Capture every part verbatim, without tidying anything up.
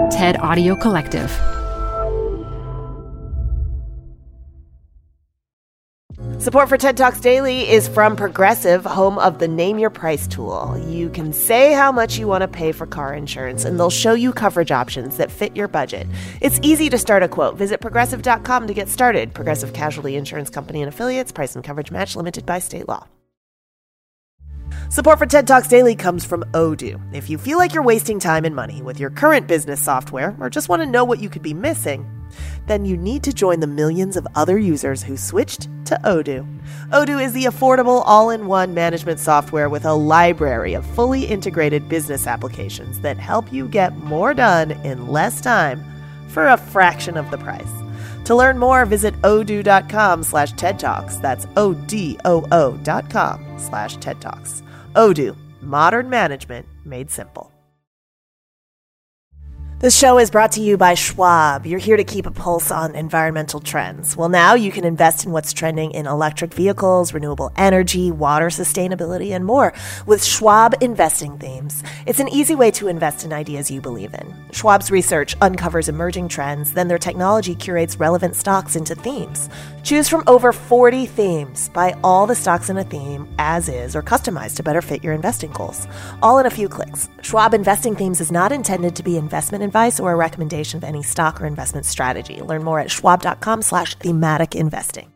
TED Audio Collective. Support for TED Talks Daily is from Progressive, home of the Name Your Price tool. You can say how much you want to pay for car insurance, and they'll show you coverage options that fit your budget. It's easy to start a quote. Visit progressive dot com to get started. Progressive Casualty Insurance Company and Affiliates. Price and coverage match limited by state law. Support for TED Talks Daily comes from Odoo. If you feel like you're wasting time and money with your current business software, or just want to know what you could be missing, then you need to join the millions of other users who switched to Odoo. Odoo is the affordable all-in-one management software with a library of fully integrated business applications that help you get more done in less time for a fraction of the price. To learn more, visit odoo.com slash TED Talks. That's O-D-O-O dot com slash TED Talks. Odoo, modern management made simple. This show is brought to you by Schwab. You're here to keep a pulse on environmental trends. Well, now you can invest in what's trending in electric vehicles, renewable energy, water sustainability, and more with Schwab Investing Themes. It's an easy way to invest in ideas you believe in. Schwab's research uncovers emerging trends, then their technology curates relevant stocks into themes. Choose from over forty themes. Buy all the stocks in a theme as is or customized to better fit your investing goals. All in a few clicks. Schwab Investing Themes is not intended to be investment advice or a recommendation of any stock or investment strategy. Learn more at schwab.com slash thematic investing.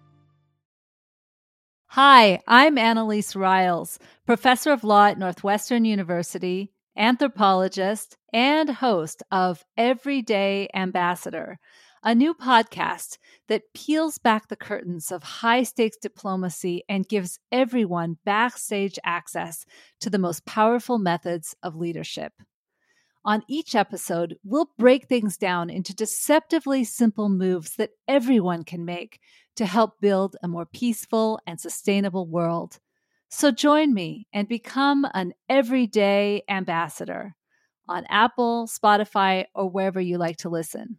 Hi, I'm Annalise Riles, professor of law at Northwestern University, anthropologist, and host of Everyday Ambassador, a new podcast that peels back the curtains of high-stakes diplomacy and gives everyone backstage access to the most powerful methods of leadership. On each episode, we'll break things down into deceptively simple moves that everyone can make to help build a more peaceful and sustainable world. So join me and become an everyday ambassador on Apple, Spotify, or wherever you like to listen.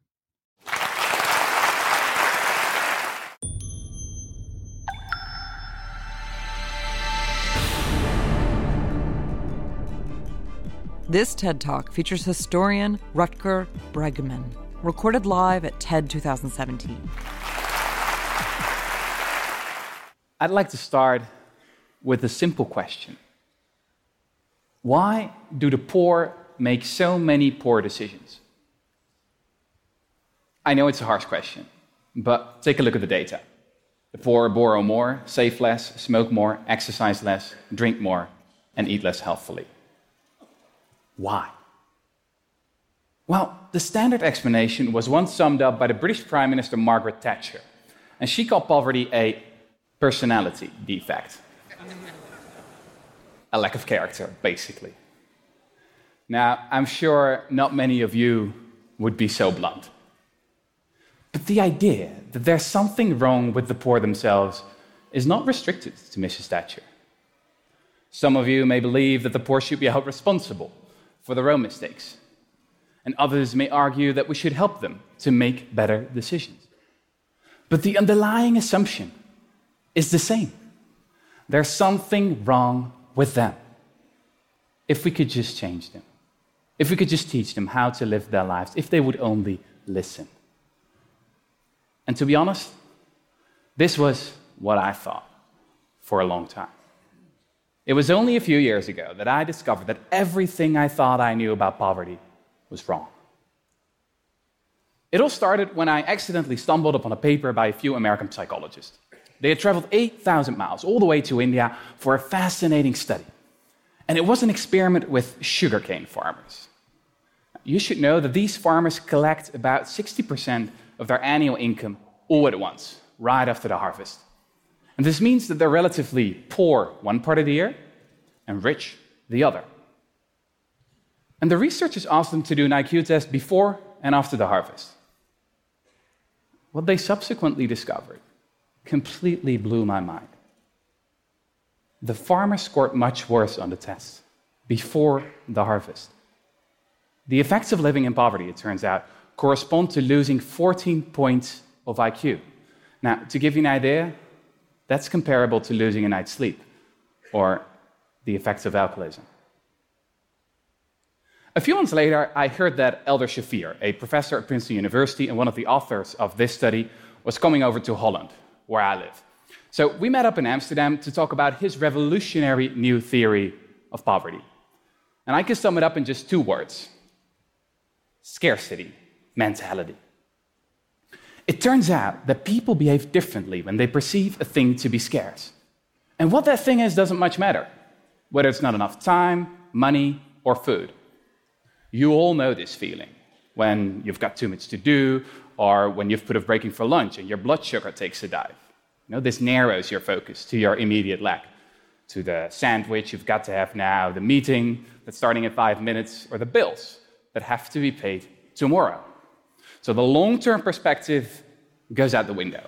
This TED Talk features historian Rutger Bregman, recorded live at TED twenty seventeen. I'd like to start with a simple question. Why do the poor make so many poor decisions? I know it's a harsh question, but take a look at the data. The poor borrow more, save less, smoke more, exercise less, drink more, and eat less healthfully. Why? Well, the standard explanation was once summed up by the British Prime Minister Margaret Thatcher, and she called poverty a personality defect. A lack of character, basically. Now, I'm sure not many of you would be so blunt. But the idea that there's something wrong with the poor themselves is not restricted to Missus Thatcher. Some of you may believe that the poor should be held responsible for their own mistakes, and others may argue that we should help them to make better decisions. But the underlying assumption is the same. There's something wrong with them. If we could just change them, if we could just teach them how to live their lives, if they would only listen. And to be honest, this was what I thought for a long time. It was only a few years ago that I discovered that everything I thought I knew about poverty was wrong. It all started when I accidentally stumbled upon a paper by a few American psychologists. They had traveled eight thousand miles all the way to India for a fascinating study. And it was an experiment with sugarcane farmers. You should know that these farmers collect about sixty percent of their annual income all at once, right after the harvest. And this means that they're relatively poor one part of the year and rich the other. And the researchers asked them to do an I Q test before and after the harvest. What they subsequently discovered completely blew my mind. The farmers scored much worse on the test before the harvest. The effects of living in poverty, it turns out, correspond to losing fourteen points of I Q. Now, to give you an idea, that's comparable to losing a night's sleep or the effects of alcoholism. A few months later, I heard that Elder Shafir, a professor at Princeton University and one of the authors of this study, was coming over to Holland, where I live. So we met up in Amsterdam to talk about his revolutionary new theory of poverty. And I can sum it up in just two words: scarcity mentality. It turns out that people behave differently when they perceive a thing to be scarce. And what that thing is doesn't much matter, whether it's not enough time, money, or food. You all know this feeling when you've got too much to do, or when you've put off breaking for lunch and your blood sugar takes a dive. You know, this narrows your focus to your immediate lack, to the sandwich you've got to have now, the meeting that's starting in five minutes, or the bills that have to be paid tomorrow. So the long-term perspective goes out the window.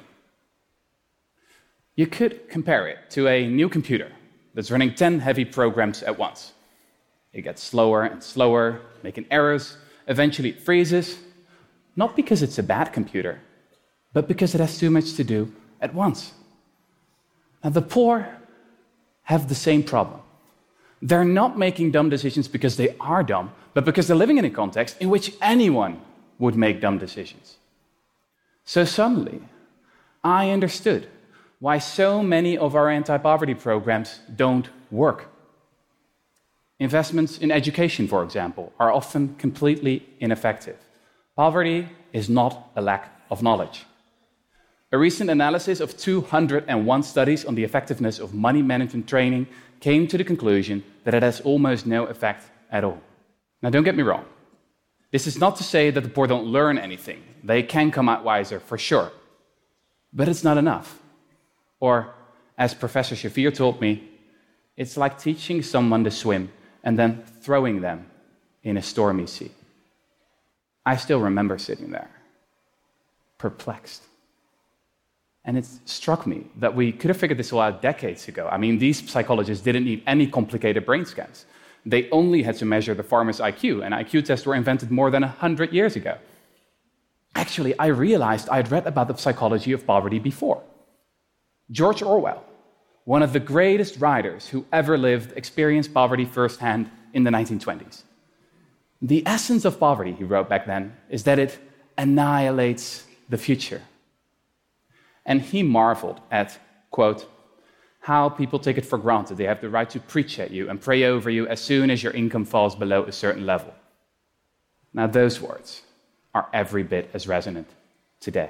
You could compare it to a new computer that's running ten heavy programs at once. It gets slower and slower, making errors. Eventually it freezes, not because it's a bad computer, but because it has too much to do at once. Now, the poor have the same problem. They're not making dumb decisions because they are dumb, but because they're living in a context in which anyone would make dumb decisions. So suddenly, I understood why so many of our anti-poverty programs don't work. Investments in education, for example, are often completely ineffective. Poverty is not a lack of knowledge. A recent analysis of two hundred one studies on the effectiveness of money management training came to the conclusion that it has almost no effect at all. Now, don't get me wrong. This is not to say that the poor don't learn anything. They can come out wiser, for sure. But it's not enough. Or, as Professor Shafir told me, it's like teaching someone to swim and then throwing them in a stormy sea. I still remember sitting there, perplexed. And it struck me that we could have figured this all out decades ago. I mean, these psychologists didn't need any complicated brain scans. They only had to measure the farmer's I Q, and I Q tests were invented more than one hundred years ago. Actually, I realized I'd read about the psychology of poverty before. George Orwell, one of the greatest writers who ever lived, experienced poverty firsthand in the nineteen twenties. The essence of poverty, he wrote back then, is that it annihilates the future. And he marveled at, quote, how people take it for granted they have the right to preach at you and pray over you as soon as your income falls below a certain level. Now, those words are every bit as resonant today.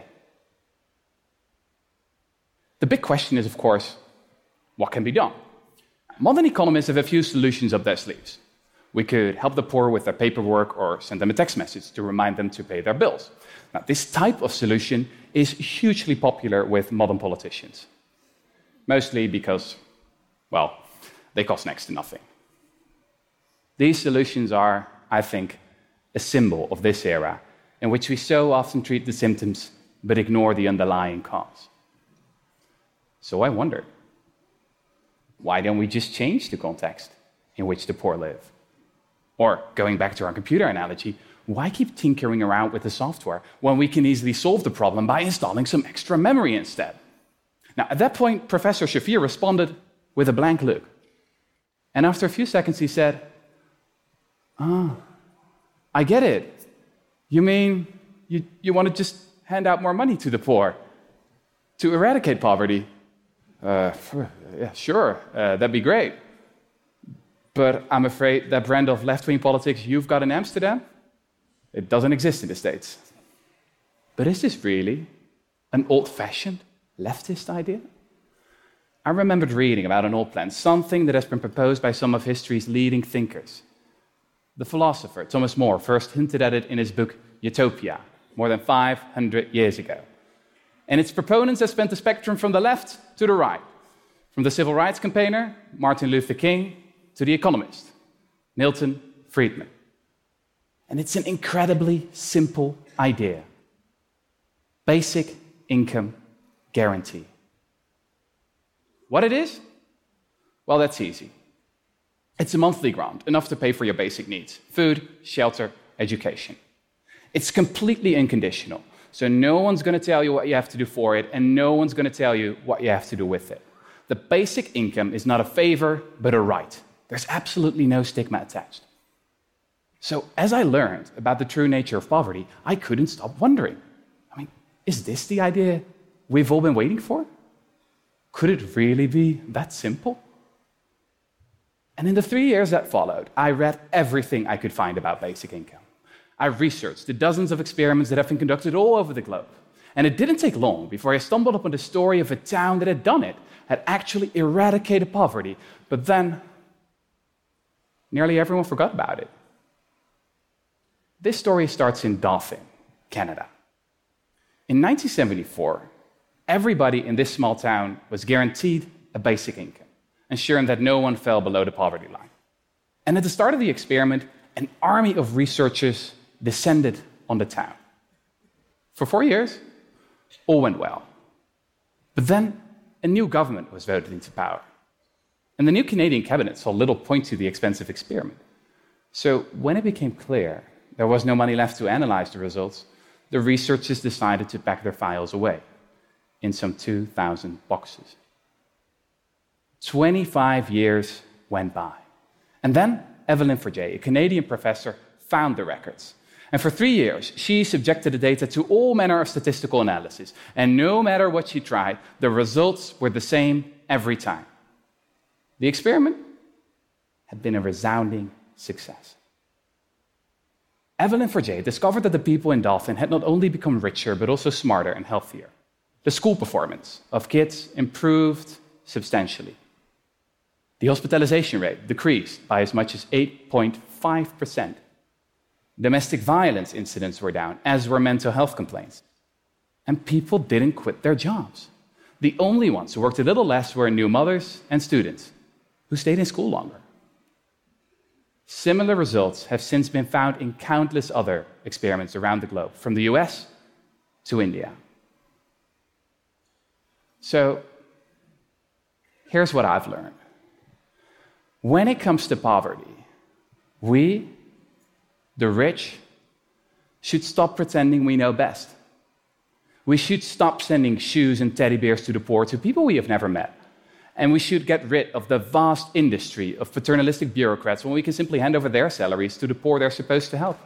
The big question is, of course, what can be done? Modern economists have a few solutions up their sleeves. We could help the poor with their paperwork or send them a text message to remind them to pay their bills. Now, this type of solution is hugely popular with modern politicians. Mostly because, well, they cost next to nothing. These solutions are, I think, a symbol of this era in which we so often treat the symptoms but ignore the underlying cause. So I wondered, why don't we just change the context in which the poor live? Or, going back to our computer analogy, why keep tinkering around with the software when we can easily solve the problem by installing some extra memory instead? Now, at that point, Professor Shafir responded with a blank look. And after a few seconds, he said, ah, I get it. You mean you, you want to just hand out more money to the poor to eradicate poverty? Uh, yeah, sure, uh, that'd be great. But I'm afraid that brand of left-wing politics you've got in Amsterdam, it doesn't exist in the States. But is this really an old-fashioned leftist idea? I remembered reading about an old plan, something that has been proposed by some of history's leading thinkers. The philosopher Thomas More first hinted at it in his book Utopia, more than five hundred years ago. And its proponents have spent the spectrum from the left to the right, from the civil rights campaigner, Martin Luther King, to the economist, Milton Friedman. And it's an incredibly simple idea. Basic income guarantee. What it is? Well, that's easy. It's a monthly grant, enough to pay for your basic needs: food, shelter, education. It's completely unconditional, so no one's going to tell you what you have to do for it, and no one's going to tell you what you have to do with it. The basic income is not a favor, but a right. There's absolutely no stigma attached. So as I learned about the true nature of poverty, I couldn't stop wondering. I mean, is this the idea we've all been waiting for? Could it really be that simple? And in the three years that followed, I read everything I could find about basic income. I researched the dozens of experiments that have been conducted all over the globe. And it didn't take long before I stumbled upon the story of a town that had done it, had actually eradicated poverty, but then nearly everyone forgot about it. This story starts in Dauphin, Canada. In nineteen seventy-four, everybody in this small town was guaranteed a basic income, ensuring that no one fell below the poverty line. And at the start of the experiment, an army of researchers descended on the town. For four years, all went well. But then a new government was voted into power. And the new Canadian cabinet saw little point to the expensive experiment. So when it became clear there was no money left to analyze the results, the researchers decided to pack their files away in some two thousand boxes. twenty-five years went by. And then Evelyn Forget, a Canadian professor, found the records. And for three years, she subjected the data to all manner of statistical analysis. And no matter what she tried, the results were the same every time. The experiment had been a resounding success. Evelyn Forget discovered that the people in Dauphin had not only become richer, but also smarter and healthier. The school performance of kids improved substantially. The hospitalization rate decreased by as much as eight point five percent. Domestic violence incidents were down, as were mental health complaints. And people didn't quit their jobs. The only ones who worked a little less were new mothers and students who stayed in school longer. Similar results have since been found in countless other experiments around the globe, from the U S to India. So, here's what I've learned. When it comes to poverty, we, the rich, should stop pretending we know best. We should stop sending shoes and teddy bears to the poor, to people we have never met. And we should get rid of the vast industry of paternalistic bureaucrats when we can simply hand over their salaries to the poor they're supposed to help.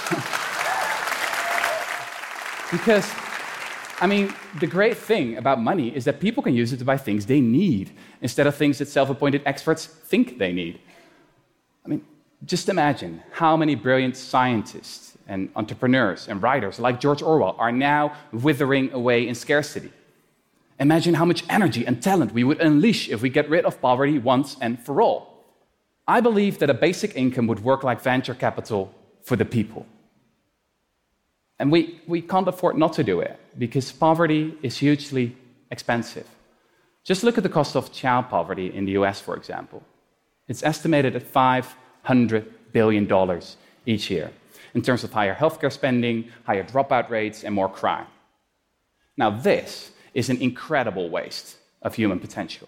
Because, I mean, the great thing about money is that people can use it to buy things they need, instead of things that self-appointed experts think they need. I mean, just imagine how many brilliant scientists and entrepreneurs and writers like George Orwell are now withering away in scarcity. Imagine how much energy and talent we would unleash if we get rid of poverty once and for all. I believe that a basic income would work like venture capital for the people. And we, we can't afford not to do it, because poverty is hugely expensive. Just look at the cost of child poverty in the U S, for example. It's estimated at five hundred billion dollars each year, in terms of higher healthcare spending, higher dropout rates, and more crime. Now, this is an incredible waste of human potential.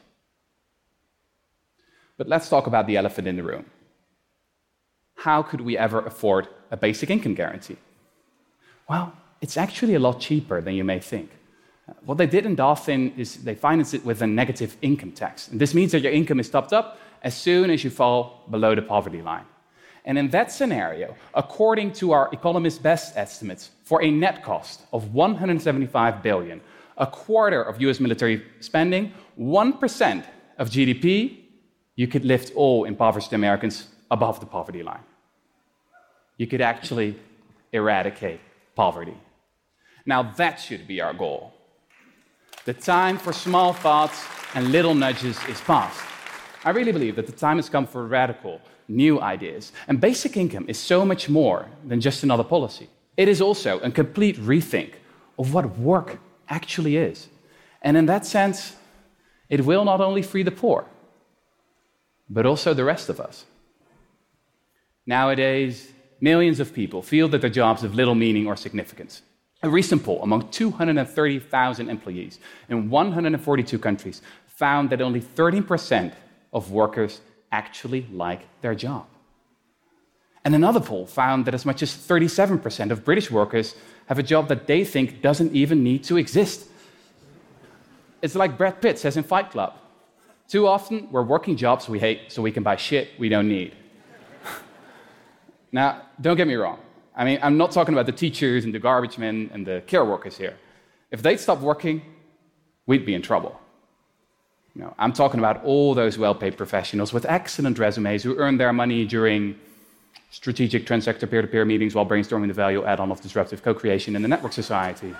But let's talk about the elephant in the room. How could we ever afford a basic income guarantee? Well, it's actually a lot cheaper than you may think. What they did in Dauphin is they financed it with a negative income tax. And this means that your income is topped up as soon as you fall below the poverty line. And in that scenario, according to our economist's best estimates, for a net cost of one hundred seventy-five billion dollars, a quarter of U S military spending, one percent of G D P, you could lift all impoverished Americans above the poverty line. You could actually eradicate poverty. Now that should be our goal. The time for small thoughts and little nudges is past. I really believe that the time has come for radical, new ideas. And basic income is so much more than just another policy. It is also a complete rethink of what work actually is. And in that sense, it will not only free the poor, but also the rest of us. Nowadays, millions of people feel that their jobs have little meaning or significance. A recent poll among two hundred thirty thousand employees in one hundred forty-two countries found that only thirteen percent of workers actually like their job. And another poll found that as much as thirty-seven percent of British workers have a job that they think doesn't even need to exist. It's like Brad Pitt says in Fight Club. Too often, we're working jobs we hate so we can buy shit we don't need. Now, don't get me wrong. I mean, I'm not talking about the teachers and the garbage men and the care workers here. If they'd stop working, we'd be in trouble. You know, I'm talking about all those well-paid professionals with excellent resumes who earn their money during strategic transsector peer-to-peer meetings while brainstorming the value add-on of disruptive co-creation in the network society.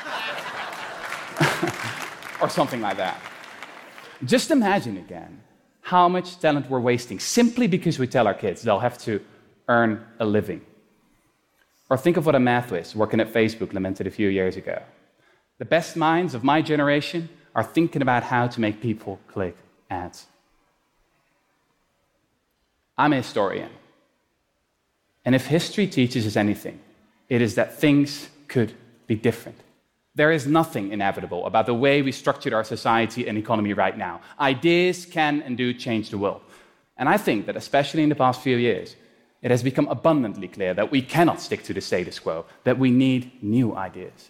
Or something like that. Just imagine again how much talent we're wasting simply because we tell our kids they'll have to earn a living. Or think of what a math whiz working at Facebook lamented a few years ago. The best minds of my generation are thinking about how to make people click ads. I'm a historian. And if history teaches us anything, it is that things could be different. There is nothing inevitable about the way we structured our society and economy right now. Ideas can and do change the world. And I think that especially in the past few years, it has become abundantly clear that we cannot stick to the status quo, that we need new ideas.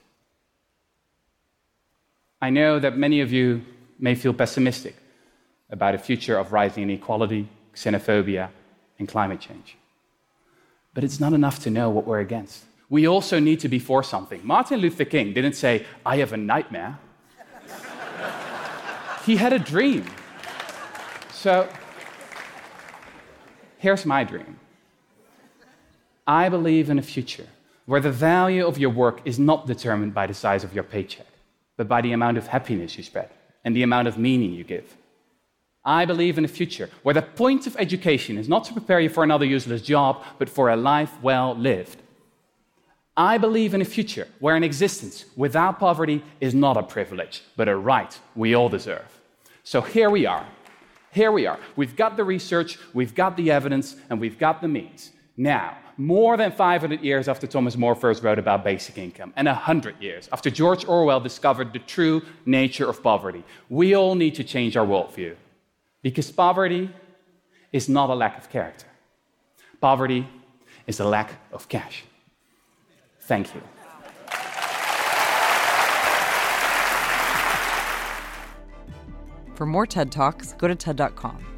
I know that many of you may feel pessimistic about a future of rising inequality, xenophobia, and climate change. But it's not enough to know what we're against. We also need to be for something. Martin Luther King didn't say, "I have a nightmare." He had a dream. So, here's my dream. I believe in a future where the value of your work is not determined by the size of your paycheck, but by the amount of happiness you spread and the amount of meaning you give. I believe in a future where the point of education is not to prepare you for another useless job, but for a life well lived. I believe in a future where an existence without poverty is not a privilege, but a right we all deserve. So here we are. Here we are. We've got the research, we've got the evidence, and we've got the means. Now, more than five hundred years after Thomas More first wrote about basic income, and one hundred years after George Orwell discovered the true nature of poverty, we all need to change our worldview. Because poverty is not a lack of character. Poverty is a lack of cash. Thank you. For more TED Talks, go to TED dot com.